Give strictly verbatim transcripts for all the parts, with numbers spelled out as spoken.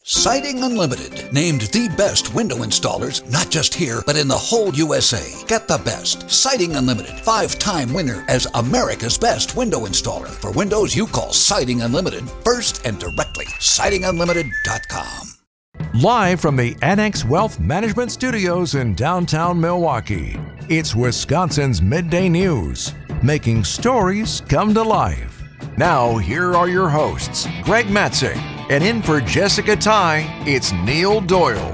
Siding Unlimited, named the best window installers, not just here, but in the whole U S A. Get the best. Siding Unlimited, five-time winner as America's best window installer. For windows you call Siding Unlimited first and directly. siding unlimited dot com. Live from the Annex Wealth Management Studios in downtown Milwaukee, it's Wisconsin's Midday News, making stories come to life. Now, here are your hosts, Greg Matzek, and in for Jessica Ty, it's Neil Doyle.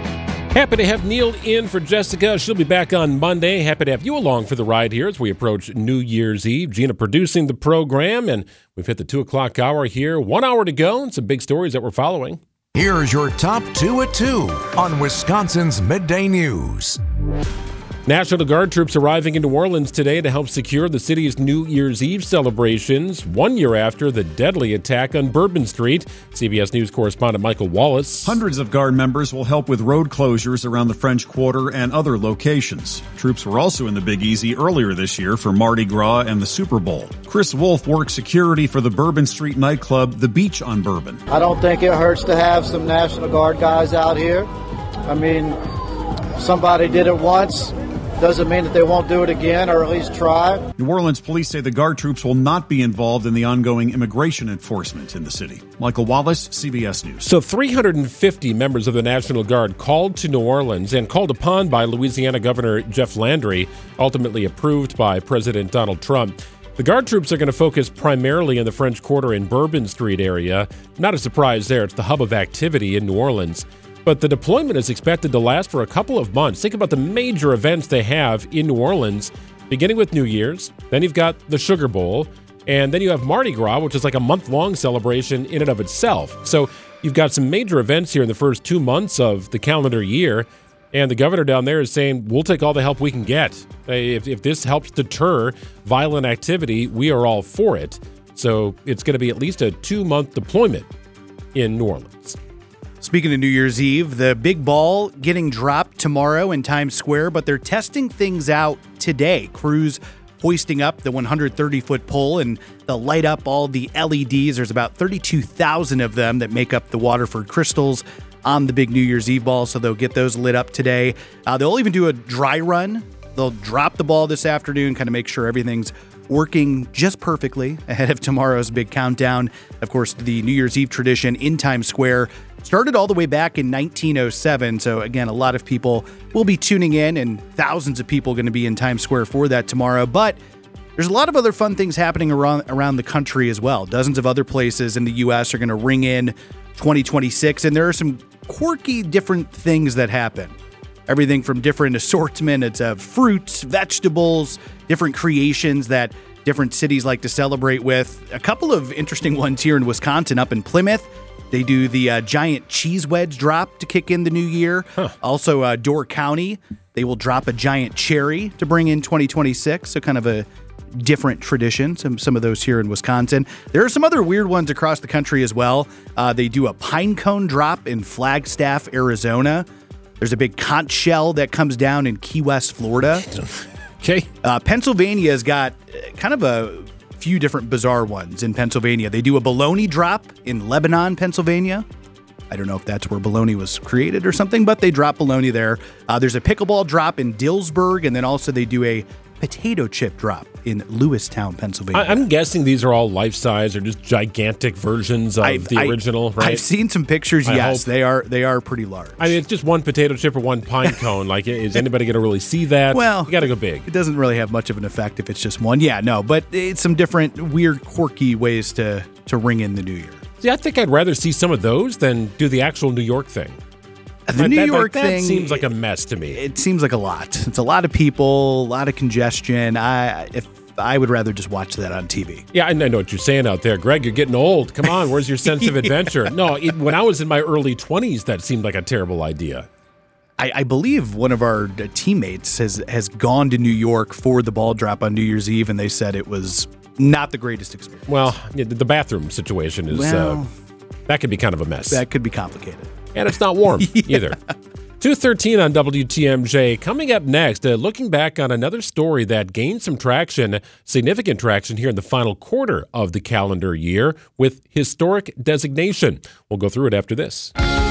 Happy to have Neil in for Jessica. She'll be back on Monday. Happy to have you along for the ride here as we approach New Year's Eve. Gina producing the program, and we've hit the two o'clock hour here. One hour to go, and some big stories that we're following. Here's your top two at two on Wisconsin's Midday News. National Guard troops arriving in New Orleans today to help secure the city's New Year's Eve celebrations, one year after the deadly attack on Bourbon Street. C B S News correspondent Michael Wallace. Hundreds of Guard members will help with road closures around the French Quarter and other locations. Troops were also in the Big Easy earlier this year for Mardi Gras and the Super Bowl. Chris Wolf works security for the Bourbon Street nightclub, The Beach on Bourbon. I don't think it hurts to have some National Guard guys out here. I mean, somebody did it once. Doesn't mean that they won't do it again, or at least try. New Orleans police say the Guard troops will not be involved in the ongoing immigration enforcement in the city. Michael Wallace, C B S News. So three hundred fifty members of the National Guard called to New Orleans and called upon by Louisiana Governor Jeff Landry, ultimately approved by President Donald Trump. The Guard troops are going to focus primarily in the French Quarter and Bourbon Street area. Not a surprise there. It's the hub of activity in New Orleans. But the deployment is expected to last for a couple of months. Think about the major events they have in New Orleans, beginning with New Year's. Then you've got the Sugar Bowl. And then you have Mardi Gras, which is like a month-long celebration in and of itself. So you've got some major events here in the first two months of the calendar year. And the governor down there is saying, we'll take all the help we can get. If, if this helps deter violent activity, we are all for it. So it's going to be at least a two-month deployment in New Orleans. Speaking of New Year's Eve, the big ball getting dropped tomorrow in Times Square, but they're testing things out today. Crews hoisting up the one hundred thirty foot pole, and they'll light up all the L E Ds. There's about thirty-two thousand of them that make up the Waterford crystals on the big New Year's Eve ball, so they'll get those lit up today. Uh, they'll even do a dry run. They'll drop the ball this afternoon, kind of make sure everything's working just perfectly ahead of tomorrow's big countdown. Of course, the New Year's Eve tradition in Times Square started all the way back in nineteen oh seven. So again, a lot of people will be tuning in, and thousands of people going to be in Times Square for that tomorrow. But there's a lot of other fun things happening around around the country as well. Dozens of other places in the U S are going to ring in twenty twenty-six, and there are some quirky different things that happen. Everything from different assortment of fruits, vegetables, different creations that different cities like to celebrate with. A couple of interesting ones here in Wisconsin, up in Plymouth. They do the uh, giant cheese wedge drop to kick in the new year. Huh. Also, uh, Door County, they will drop a giant cherry to bring in twenty twenty-six. So kind of a different tradition, some, some of those here in Wisconsin. There are some other weird ones across the country as well. Uh, they do a pine cone drop in Flagstaff, Arizona. There's a big conch shell that comes down in Key West, Florida. Okay. Uh, Pennsylvania's got kind of a few different bizarre ones in Pennsylvania. They do a bologna drop in Lebanon, Pennsylvania. I don't know if that's where bologna was created or something, but they drop bologna there. Uh, there's a pickleball drop in Dillsburg, and then also they do a potato chip drop in Lewistown, Pennsylvania. I, I'm guessing these are all life-size or just gigantic versions of I've, the I, original, right? I've seen some pictures, I yes. hope. They are they are pretty large. I mean, it's just one potato chip or one pine cone. Like, is anybody going to really see that? Well, you got to go big. It doesn't really have much of an effect if it's just one. Yeah, no, but it's some different, weird, quirky ways to, to ring in the new year. See, I think I'd rather see some of those than do the actual New York thing. The Like, New that, York like, that thing seems like a mess to me. It seems like a lot. It's a lot of people, a lot of congestion. I if I would rather just watch that on T V. Yeah, I know what you're saying out there. Greg, you're getting old. Come on, where's your sense of adventure? yeah. No, it, when I was in my early twenties, that seemed like a terrible idea. I, I believe one of our teammates has, has gone to New York for the ball drop on New Year's Eve, and they said it was not the greatest experience. Well, yeah, the bathroom situation is, well, uh, that could be kind of a mess. That could be complicated. And it's not warm yeah. either. two thirteen on W T M J. Coming up next, uh, looking back on another story that gained some traction, significant traction here in the final quarter of the calendar year with historic designation. We'll go through it after this.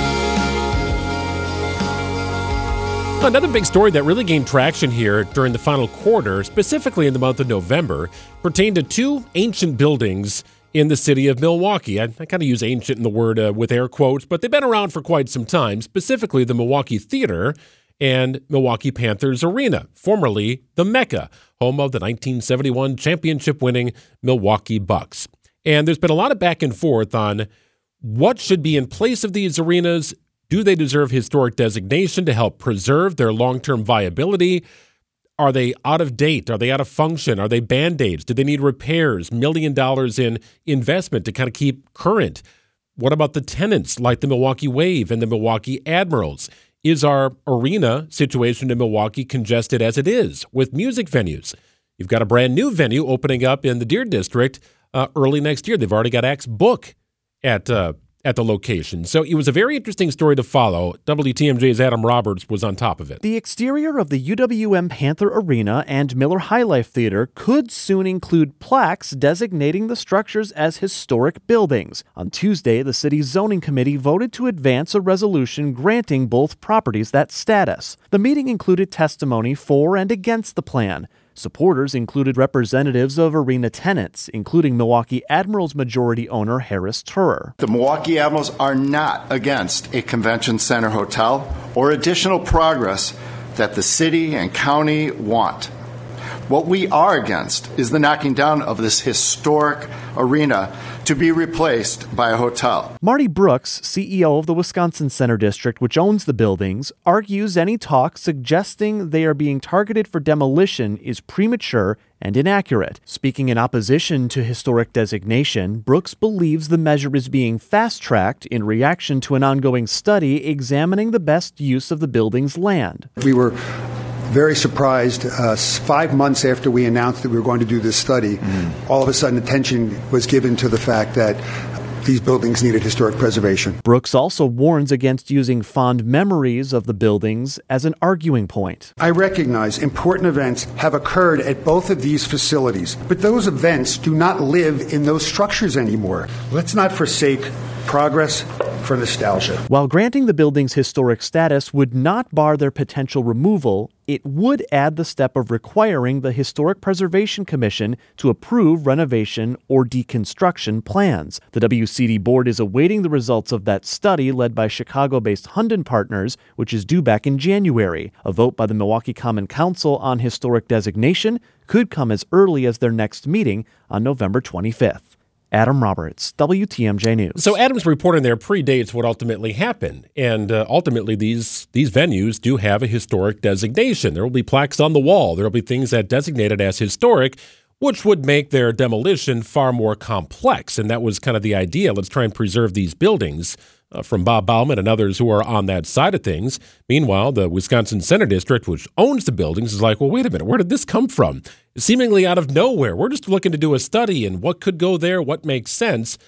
Another big story that really gained traction here during the final quarter, specifically in the month of November, pertained to two ancient buildings in the city of Milwaukee. I, I kind of use ancient in the word uh, with air quotes, but they've been around for quite some time, specifically the Milwaukee Theater and Milwaukee Panthers Arena, formerly the Mecca, home of the nineteen seventy-one championship-winning Milwaukee Bucks. And there's been a lot of back and forth on what should be in place of these arenas. Do they deserve historic designation to help preserve their long-term viability? Are they out of date? Are they out of function? Are they Band-Aids? Do they need repairs? Million dollars in investment to kind of keep current? What about the tenants like the Milwaukee Wave and the Milwaukee Admirals? Is our arena situation in Milwaukee congested as it is with music venues? You've got a brand new venue opening up in the Deer District uh, early next year. They've already got acts booked at uh, at the location. So it was a very interesting story to follow. W T M J's Adam Roberts was on top of it. The exterior of the U W M Panther Arena and Miller High Life Theater could soon include plaques designating the structures as historic buildings. On Tuesday, the city's zoning committee voted to advance a resolution granting both properties that status. The meeting included testimony for and against the plan. Supporters included representatives of arena tenants, including Milwaukee Admirals majority owner Harris Turer. The Milwaukee Admirals are not against a convention center hotel or additional progress that the city and county want. What we are against is the knocking down of this historic arena to be replaced by a hotel. Marty Brooks, C E O of the Wisconsin Center District, which owns the buildings, argues any talk suggesting they are being targeted for demolition is premature and inaccurate. Speaking in opposition to historic designation, Brooks believes the measure is being fast-tracked in reaction to an ongoing study examining the best use of the building's land. We were very surprised. Uh, five months after we announced that we were going to do this study, mm. all of a sudden attention was given to the fact that these buildings needed historic preservation. Brooks also warns against using fond memories of the buildings as an arguing point. I recognize important events have occurred at both of these facilities, but those events do not live in those structures anymore. Let's not forsake progress for nostalgia. While granting the building's historic status would not bar their potential removal, it would add the step of requiring the Historic Preservation Commission to approve renovation or deconstruction plans. The W C D board is awaiting the results of that study led by Chicago-based Hunden Partners, which is due back in January. A vote by the Milwaukee Common Council on historic designation could come as early as their next meeting on November twenty-fifth. Adam Roberts, W T M J News. So Adam's reporting there predates what ultimately happened. And uh, ultimately, these these venues do have a historic designation. There will be plaques on the wall. There will be things that designated as historic, which would make their demolition far more complex. And that was kind of the idea. Let's try and preserve these buildings uh, from Bob Bauman and others who are on that side of things. Meanwhile, the Wisconsin Center District, which owns the buildings, is like, well, wait a minute, where did this come from? Seemingly out of nowhere. We're just looking to do a study and what could go there, what makes sense.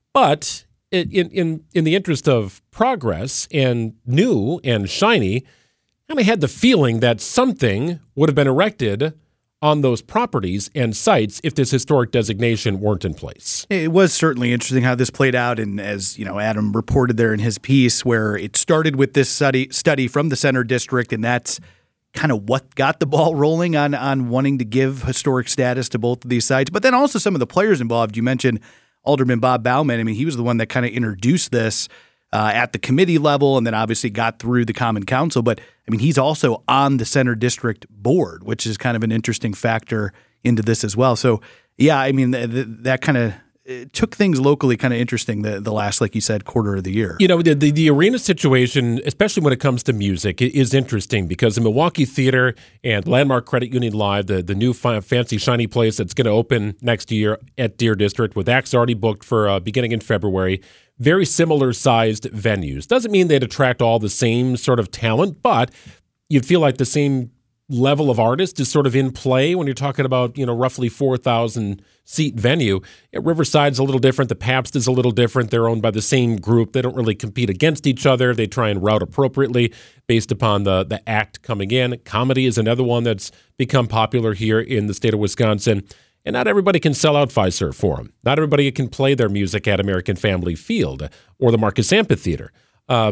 But in in in the interest of progress and new and shiny, I kind of had the feeling that something would have been erected on those properties and sites if this historic designation weren't in place. It was certainly interesting how this played out, and as you know, Adam reported there in his piece, where it started with this study study from the Center District, and that's kind of what got the ball rolling on on wanting to give historic status to both of these sites. But then also some of the players involved. You mentioned Alderman Bob Bauman. I mean, he was the one that kind of introduced this uh, at the committee level, and then obviously got through the Common Council. But I mean, he's also on the Center District board, which is kind of an interesting factor into this as well. So yeah, I mean, th- th- that kind of it took things locally kind of interesting the, the last, like you said, quarter of the year. You know, the, the the arena situation, especially when it comes to music, is interesting because the Milwaukee Theater and Landmark Credit Union Live, the, the new fi- fancy, shiny place that's going to open next year at Deer District with acts already booked for uh, beginning in February, very similar-sized venues. Doesn't mean they'd attract all the same sort of talent, but you'd feel like the same level of artist is sort of in play when you're talking about, you know, roughly four thousand seat venue. At Riverside's a little different. The Pabst is a little different. They're owned by the same group. They don't really compete against each other. They try and route appropriately based upon the, the act coming in. Comedy is another one that's become popular here in the state of Wisconsin. And not everybody can sell out Fiserv Forum. Not everybody can play their music at American Family Field or the Marcus Amphitheater. Uh,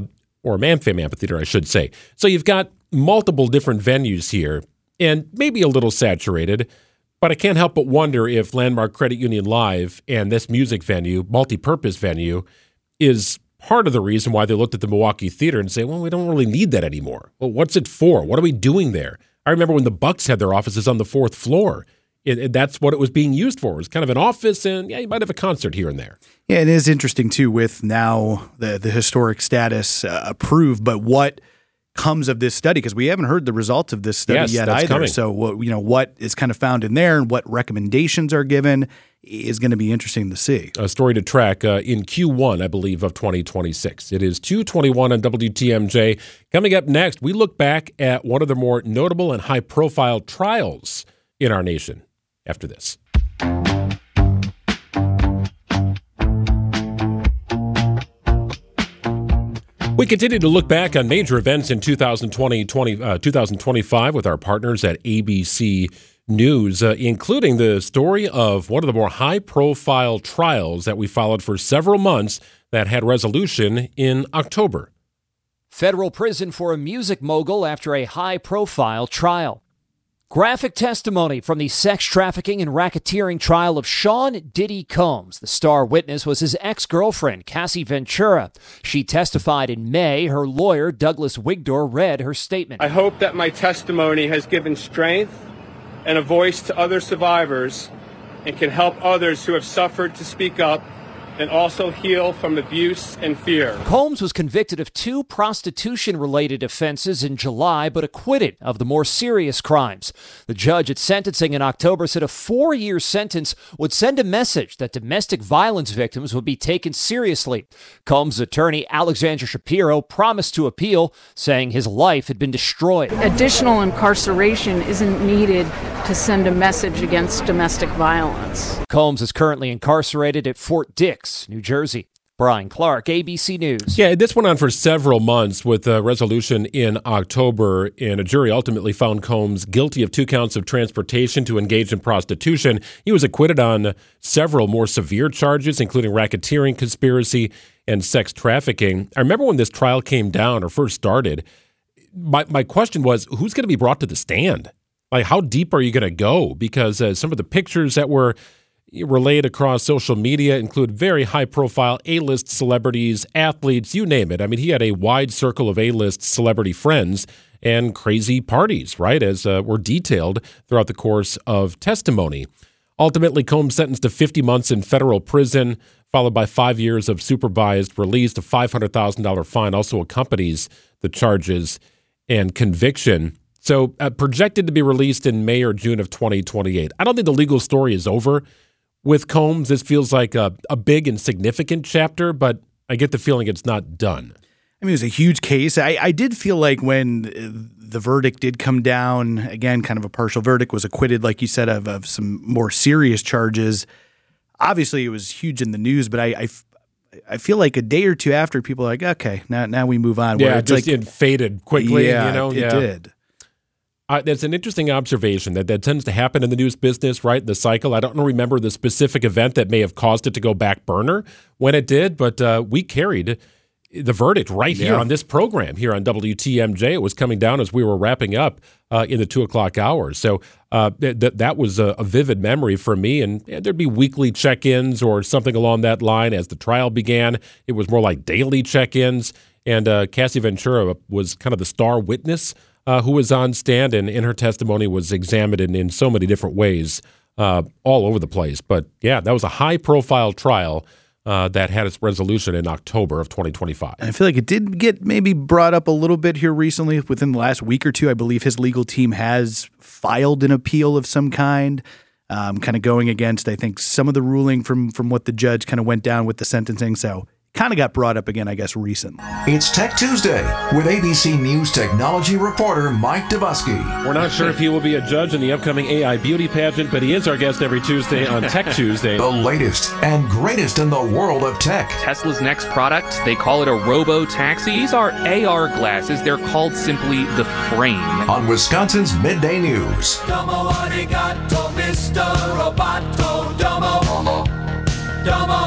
or AmFam Amphitheater, I should say. So you've got multiple different venues here, and maybe a little saturated, but I can't help but wonder if Landmark Credit Union Live and this music venue, multi-purpose venue, is part of the reason why they looked at the Milwaukee Theater and say, well, we don't really need that anymore. Well, what's it for? What are we doing there? I remember when the Bucks had their offices on the fourth floor. It, it, that's what it was being used for. It was kind of an office, and yeah, you might have a concert here and there. Yeah, it is interesting, too, with now the, the historic status uh, approved, but what comes of this study, because we haven't heard the results of this study yes, yet that's either. Coming. So, what, you know, what is kind of found in there and what recommendations are given is going to be interesting to see. A story to track uh, in Q one, I believe, of twenty twenty-six. It is two twenty-one on W T M J. Coming up next, we look back at one of the more notable and high-profile trials in our nation after this. We continue to look back on major events in two thousand twenty, twenty, uh, two thousand twenty-five with our partners at A B C News, uh, including the story of one of the more high-profile trials that we followed for several months that had resolution in October. Federal prison for a music mogul after a high-profile trial. Graphic testimony from the sex trafficking and racketeering trial of Sean Diddy Combs. The star witness was his ex-girlfriend, Cassie Ventura. She testified in May. Her lawyer, Douglas Wigdor, read her statement. I hope that my testimony has given strength and a voice to other survivors and can help others who have suffered to speak up and also heal from abuse and fear. Combs was convicted of two prostitution-related offenses in July, but acquitted of the more serious crimes. The judge at sentencing in October said a four-year sentence would send a message that domestic violence victims would be taken seriously. Combs' attorney, Alexandra Shapiro, promised to appeal, saying his life had been destroyed. Additional incarceration isn't needed to send a message against domestic violence. Combs is currently incarcerated at Fort Dix, New Jersey. Brian Clark, A B C News. Yeah, this went on for several months with a resolution in October, and a jury ultimately found Combs guilty of two counts of transportation to engage in prostitution. He was acquitted on several more severe charges, including racketeering, conspiracy, and sex trafficking. I remember when this trial came down or first started, my, my question was, who's going to be brought to the stand? Like, how deep are you going to go? Because uh, some of the pictures that were relayed across social media include very high-profile A-list celebrities, athletes, you name it. I mean, he had a wide circle of A-list celebrity friends and crazy parties, right, as uh, were detailed throughout the course of testimony. Ultimately, Combs sentenced to fifty months in federal prison, followed by five years of supervised release. A five hundred thousand dollars fine also accompanies the charges and conviction. So uh, projected to be released in May or June of twenty twenty-eight. I don't think the legal story is over with Combs. This feels like a, a big and significant chapter, but I get the feeling it's not done. I mean, it was a huge case. I, I did feel like when the verdict did come down, again, kind of a partial verdict, was acquitted, like you said, of, of some more serious charges. Obviously, it was huge in the news, but I, I, I feel like a day or two after, people are like, okay, now now we move on. Yeah, Where it it's just like, it faded quickly. Yeah, you know? it yeah. did. Uh, that's an interesting observation that that tends to happen in the news business, right? The cycle. I don't remember the specific event that may have caused it to go back burner when it did, but uh, we carried the verdict right here yeah. on this program here on W T M J. It was coming down as we were wrapping up uh, in the two o'clock hour. So uh, th- th- that was a, a vivid memory for me. And yeah, there'd be weekly check-ins or something along that line as the trial began. It was more like daily check-ins. And uh, Cassie Ventura was kind of the star witness Uh, who was on stand, and in her testimony was examined in, in so many different ways uh, all over the place. But, yeah, that was a high-profile trial uh, that had its resolution in October of twenty twenty-five. And I feel like it did get maybe brought up a little bit here recently. Within the last week or two, I believe his legal team has filed an appeal of some kind, um, kind of going against, I think, some of the ruling from, from what the judge kind of went down with the sentencing. So kind of got brought up again, I guess, recently. It's Tech Tuesday with A B C News technology reporter Mike Dubusky. We're not sure if he will be a judge in the upcoming A I beauty pageant, but he is our guest every Tuesday on Tech Tuesday. The latest and greatest in the world of tech. Tesla's next product, they call it a robo-taxi. These are A R glasses. They're called simply the Frame. On Wisconsin's Midday News. Domo arigato, Mister Roboto. Domo. Domo.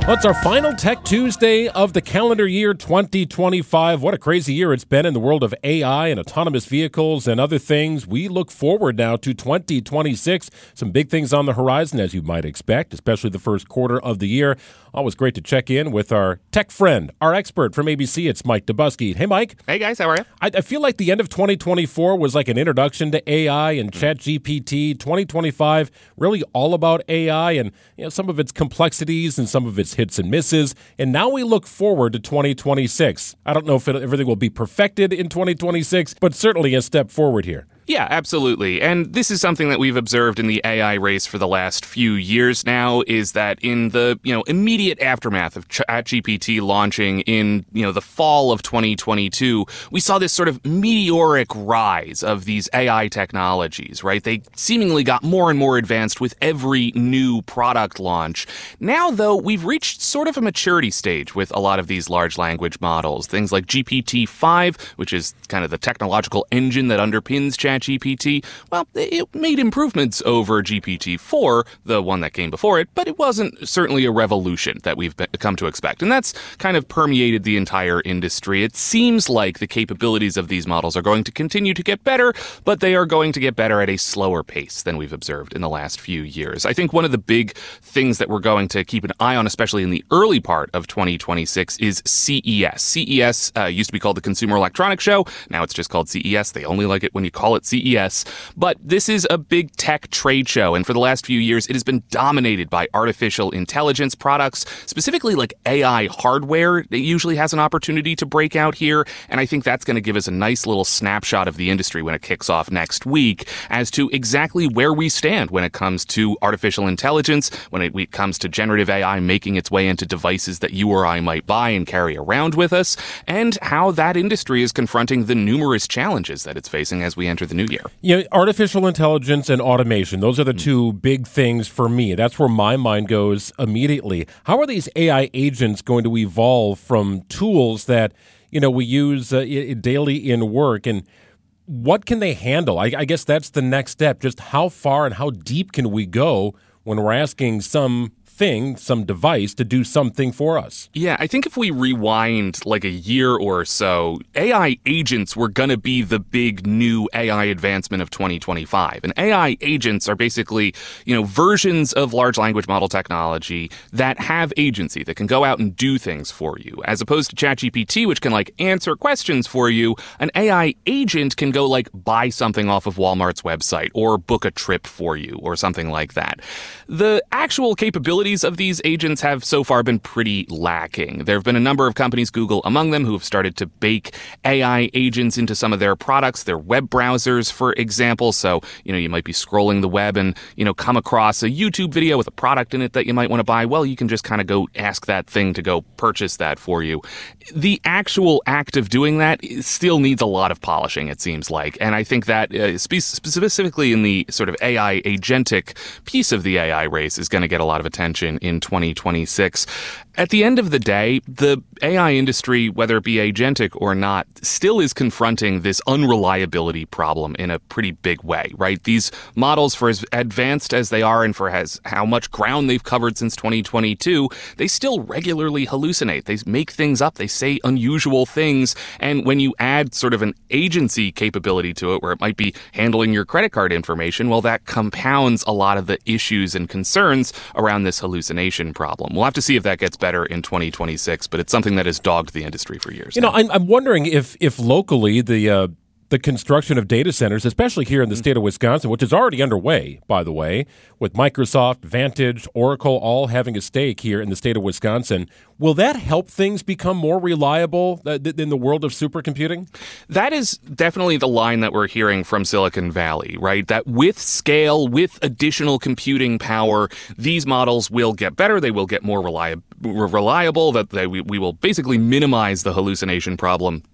Well, it's our final Tech Tuesday of the calendar year twenty twenty-five. What a crazy year it's been in the world of A I and autonomous vehicles and other things. We look forward now to twenty twenty-six. Some big things on the horizon, as you might expect, especially the first quarter of the year. Always great to check in with our tech friend, our expert from A B C. It's Mike Dubusky. Hey, Mike. Hey, guys. How are you? I, I feel like the end of twenty twenty-four was like an introduction to A I and ChatGPT. twenty twenty-five, really all about A I and you know, some of its complexities and some of its hits and misses. And now we look forward to twenty twenty-six. I don't know if it, everything will be perfected in twenty twenty-six, but certainly a step forward here. Yeah, absolutely. And this is something that we've observed in the A I race for the last few years now, is that in the, you know, immediate aftermath of ChatGPT launching in, you know, the fall of twenty twenty-two, we saw this sort of meteoric rise of these A I technologies, right? They seemingly got more and more advanced with every new product launch. Now, though, we've reached sort of a maturity stage with a lot of these large language models. Things like G P T five, which is kind of the technological engine that underpins ChatGPT. ChatGPT, well, it made improvements over G P T four, the one that came before it, but it wasn't certainly a revolution that we've come to expect. And that's kind of permeated the entire industry. It seems like the capabilities of these models are going to continue to get better, but they are going to get better at a slower pace than we've observed in the last few years. I think one of the big things that we're going to keep an eye on, especially in the early part of twenty twenty-six, is C E S. C E S uh, used to be called the Consumer Electronics Show. Now it's just called C E S. They only like it when you call it C E S, but this is a big tech trade show, and for the last few years, it has been dominated by artificial intelligence products, specifically like A I hardware. It usually has an opportunity to break out here, and I think that's going to give us a nice little snapshot of the industry when it kicks off next week as to exactly where we stand when it comes to artificial intelligence, when it, when it comes to generative A I making its way into devices that you or I might buy and carry around with us, and how that industry is confronting the numerous challenges that it's facing as we enter the new year. Yeah, you know, artificial intelligence and automation, those are the two big things for me. That's where my mind goes immediately. How are these A I agents going to evolve from tools that, you know, we use uh, daily in work, and what can they handle? I, I guess that's the next step. Just how far and how deep can we go when we're asking some thing, some device to do something for us? Yeah, I think if we rewind like a year or so, A I agents were going to be the big new A I advancement of twenty twenty-five. And A I agents are basically, you know, versions of large language model technology that have agency, that can go out and do things for you. As opposed to ChatGPT, which can like answer questions for you, an A I agent can go like buy something off of Walmart's website or book a trip for you or something like that. The actual capabilities of these agents have so far been pretty lacking. There have been a number of companies, Google among them, who have started to bake A I agents into some of their products, their web browsers, for example. So, you know, you might be scrolling the web and, you know, come across a YouTube video with a product in it that you might want to buy. Well, you can just kind of go ask that thing to go purchase that for you. The actual act of doing that still needs a lot of polishing, it seems like. And I think that uh, spe- specifically in the sort of A I agentic piece of the A I race is going to get a lot of attention in twenty twenty-six. At the end of the day, the A I industry, whether it be agentic or not, still is confronting this unreliability problem in a pretty big way, right? These models, for as advanced as they are and for as how much ground they've covered since twenty twenty-two, they still regularly hallucinate. They make things up. They say unusual things. And when you add sort of an agency capability to it, where it might be handling your credit card information, well, that compounds a lot of the issues and concerns around this hallucination problem. We'll have to see if that gets better in twenty twenty-six, but it's something that has dogged the industry for years. You now. know, I'm, I'm wondering if if locally the uh, the construction of data centers, especially here in the state of Wisconsin, which is already underway, by the way, with Microsoft, Vantage, Oracle all having a stake here in the state of Wisconsin, will that help things become more reliable uh, th- in the world of supercomputing? That is definitely the line that we're hearing from Silicon Valley, right? That with scale, with additional computing power, these models will get better. They will get more reliable, reliable that they, we, we will basically minimize the hallucination problem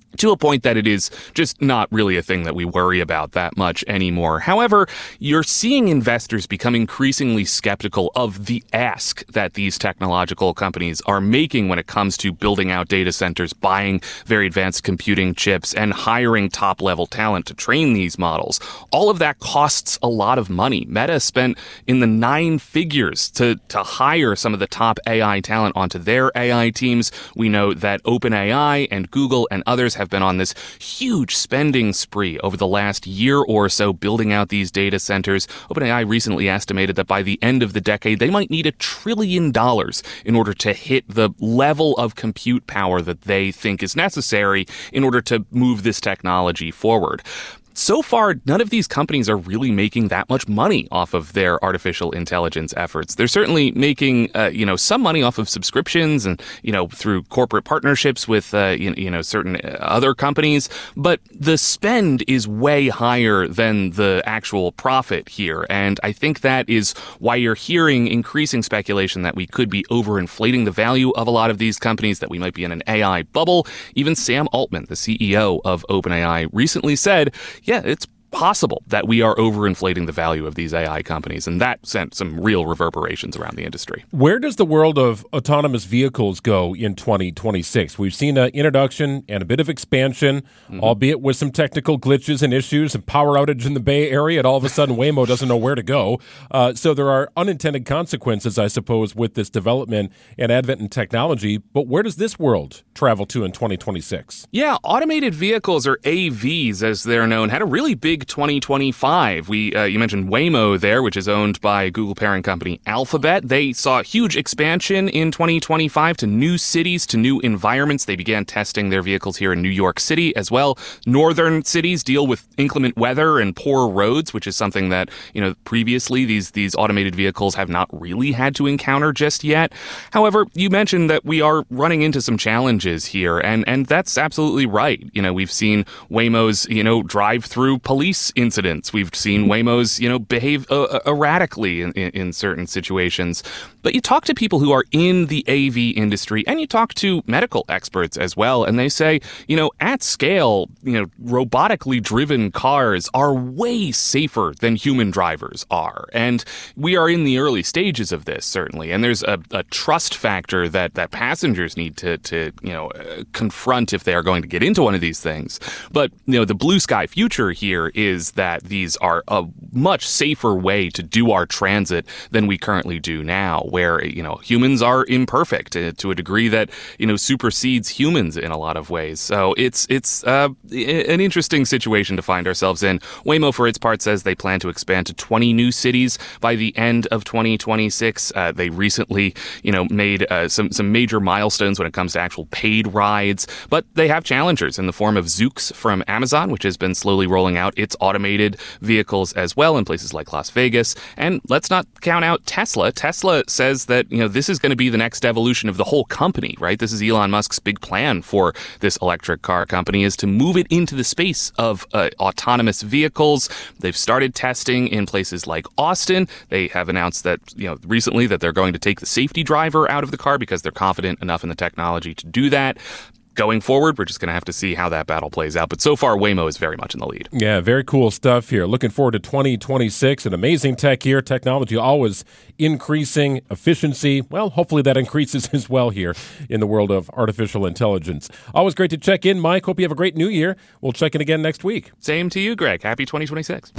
to a point that it is just not really a thing that we worry about that much anymore. However, you're seeing investors become increasingly skeptical of the ask that these technological companies are making when it comes to building out data centers, buying very advanced computing chips, and hiring top-level talent to train these models. All of that costs a lot of money. Meta spent in the nine figures to, to hire some of the top A I talent onto their A I teams. We know that OpenAI and Google and others have been on this huge spending spree over the last year or so building out these data centers. OpenAI recently estimated that by the end of the decade, they might need a trillion dollars in order to hit the level of compute power that they think is necessary in order to move this technology forward. So far, none of these companies are really making that much money off of their artificial intelligence efforts. They're certainly making, uh, you know, some money off of subscriptions and, you know, through corporate partnerships with, uh, you, you know, certain other companies. But the spend is way higher than the actual profit here. And I think that is why you're hearing increasing speculation that we could be overinflating the value of a lot of these companies, that we might be in an A I bubble. Even Sam Altman, the C E O of OpenAI, recently said, yeah, it's possible that we are overinflating the value of these A I companies, and that sent some real reverberations around the industry. Where does the world of autonomous vehicles go in twenty twenty-six? We've seen an introduction and a bit of expansion, mm-hmm. albeit with some technical glitches and issues and power outage in the Bay Area, and all of a sudden Waymo doesn't know where to go. Uh, so there are unintended consequences, I suppose, with this development and advent in technology. But where does this world travel to in twenty twenty-six? Yeah, automated vehicles, or A Vs as they're known, had a really big twenty twenty-five. We uh, you mentioned Waymo there, which is owned by Google parent company Alphabet. They saw huge expansion in twenty twenty-five to new cities, to new environments. They began testing their vehicles here in New York City as well. Northern cities deal with inclement weather and poor roads, which is something that, you know, previously these these automated vehicles have not really had to encounter just yet. However, you mentioned that we are running into some challenges here, and and that's absolutely right. You know, we've seen Waymo's, you know, drive through police incidents. We've seen Waymos, you know, behave uh, erratically in, in, in certain situations. But you talk to people who are in the A V industry, and you talk to medical experts as well, and they say, you know, at scale, you know, robotically driven cars are way safer than human drivers are. And we are in the early stages of this, certainly. And there's a, a trust factor that, that passengers need to, to, you know, uh, confront if they are going to get into one of these things. But, you know, the blue sky future here is that these are a much safer way to do our transit than we currently do now, where, you know, humans are imperfect to, to a degree that, you know, supersedes humans in a lot of ways. So it's it's uh, an interesting situation to find ourselves in. Waymo, for its part, says they plan to expand to twenty new cities by the end of twenty twenty-six. Uh, they recently, you know, made uh, some, some major milestones when it comes to actual paid rides, but they have challengers in the form of Zoox from Amazon, which has been slowly rolling out its automated vehicles as well in places like Las Vegas. And let's not count out Tesla. Tesla says that, you know, this is going to be the next evolution of the whole company, right? This is Elon Musk's big plan for this electric car company, is to move it into the space of uh, autonomous vehicles. They've started testing in places like Austin. They have announced that, you know, recently that they're going to take the safety driver out of the car because they're confident enough in the technology to do that. Going forward, we're just going to have to see how that battle plays out. But so far, Waymo is very much in the lead. Yeah, very cool stuff here. Looking forward to twenty twenty-six. An amazing tech year. Technology always increasing. Efficiency, well, hopefully that increases as well here in the world of artificial intelligence. Always great to check in, Mike. Hope you have a great new year. We'll check in again next week. Same to you, Greg. Happy twenty twenty-six.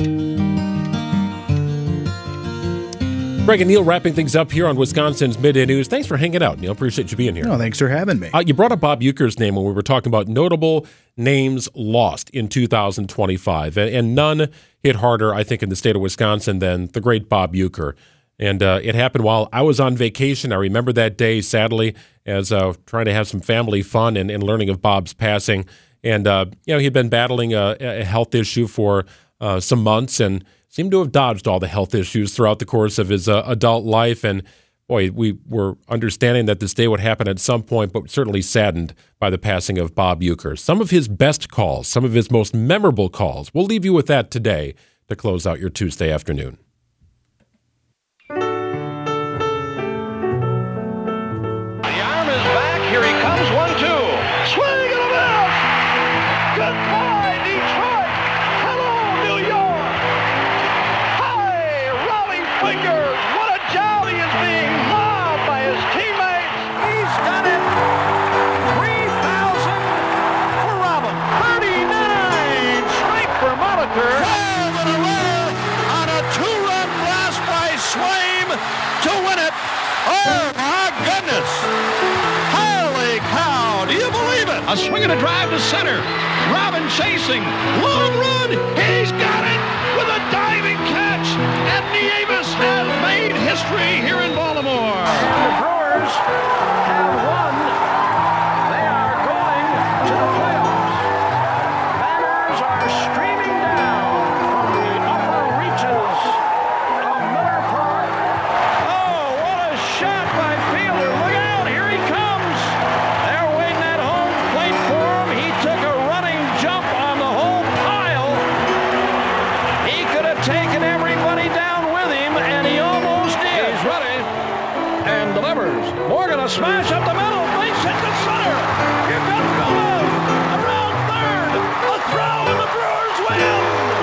Greg and Neil wrapping things up here on Wisconsin's Midday News. Thanks for hanging out, Neil. Appreciate you being here. No, thanks for having me. Uh, you brought up Bob Uecker's name when we were talking about notable names lost in two thousand twenty-five, and, and none hit harder, I think, in the state of Wisconsin than the great Bob Uecker. And uh, it happened while I was on vacation. I remember that day, sadly, as uh, trying to have some family fun and, and learning of Bob's passing. And, uh, you know, he'd been battling a, a health issue for uh, some months and seemed to have dodged all the health issues throughout the course of his uh, adult life. And, boy, we were understanding that this day would happen at some point, but certainly saddened by the passing of Bob Uecker. Some of his best calls, some of his most memorable calls. We'll leave you with that today to close out your Tuesday afternoon. Here he comes, one, two. Swing and a miss! A swing and a drive to center. Robin chasing. Long run. He's got it with a diving catch. And Nieves has made history here in Baltimore. And the Brewers have won. They are going to the playoffs. Banners are streaming down from the upper reaches of Miller Park. Oh, what a shot by Fielder. Look out, here he comes. They're waiting at home plate for him. He took a running jump on the whole pile. He could have taken everybody down with him, and he almost did. He's ready and delivers. Morgan, a smash up the middle. Base hit to center. Here comes Gomez. Around third. A throw, and the Brewers win.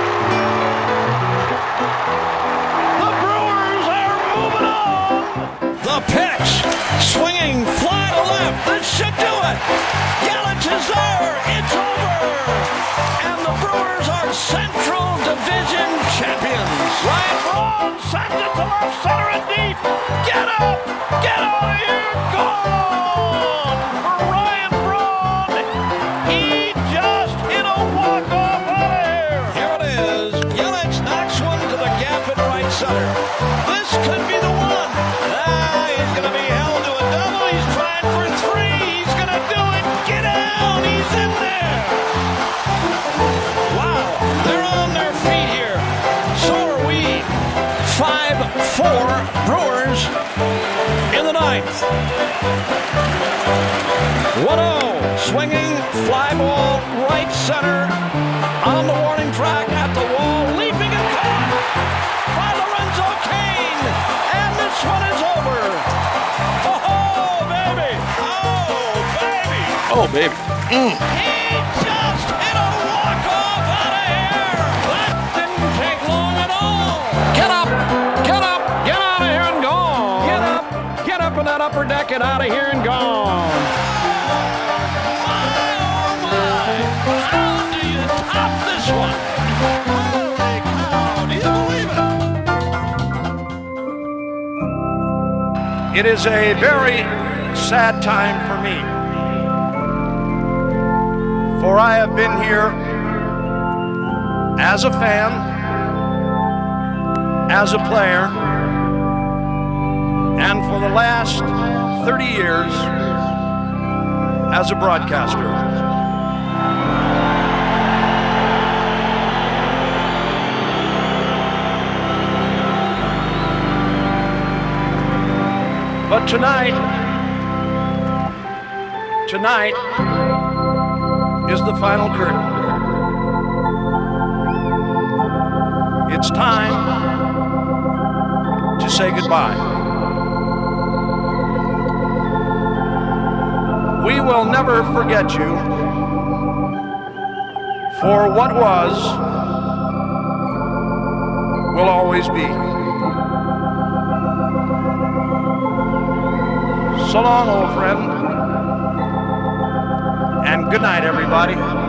The Brewers are moving on. The pitch, swinging, fly to left. This should do it. Yelich is there. It's over. And the Brewers are Central Division champions. Ryan Braun sends it to left center and deep. Get up. Get out of here. Gone for Ryan Braun. He just hit a walk-off out of here. Here it is. Yelich knocks one to the gap in right center. This could be the one. Ah, he's going to be held to a double. He's trying for three. He's going to do it. Get down. He's in there. Wow. They're on their feet here. So are we. five four Brewers in the ninth. one oh. Swinging. Fly ball. Right center. On the warning track. At the wall. Leaping and caught by Lorenzo Cain. And this one is over. Oh, baby. Oh, baby. Oh, baby. Mm. He just hit a walk-off out of here. That didn't take long at all. Get up. Get up. Get out of here and gone. Get up. Get up in that upper deck and out of here and gone. How do you top this one? Holy cow. Do you believe it? It is a very sad time for me. For I have been here as a fan, as a player, and for the last thirty years as a broadcaster. But tonight, tonight is the final curtain. It's time to say goodbye. We will never forget you for what was will always be. So long, old friend, and good night, everybody.